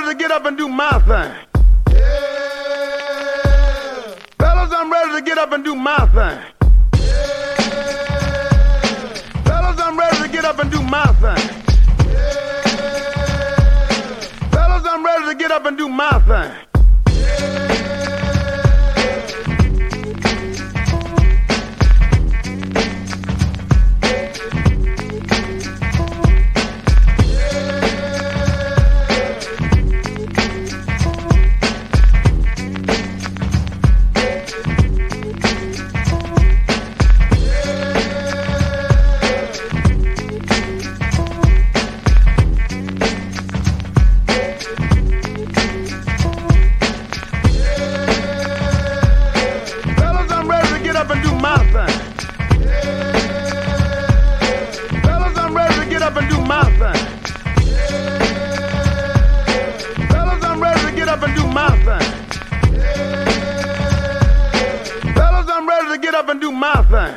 to get up and do my thing. Yeah. Fellas, I'm ready to get up and do my thing. Yeah. Fellas, I'm ready to get up and do my thing. Yeah. Fellas, I'm ready to get up and do my thing. Get up and do my thing.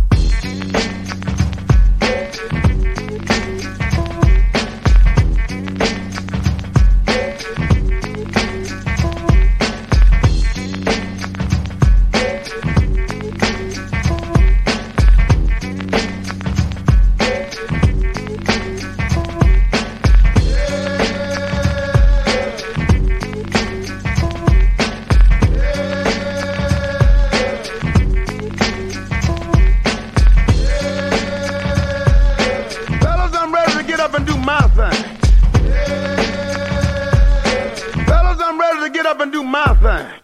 Get up and do my thing. Yeah. Fellas, I'm ready to get up and do my thing.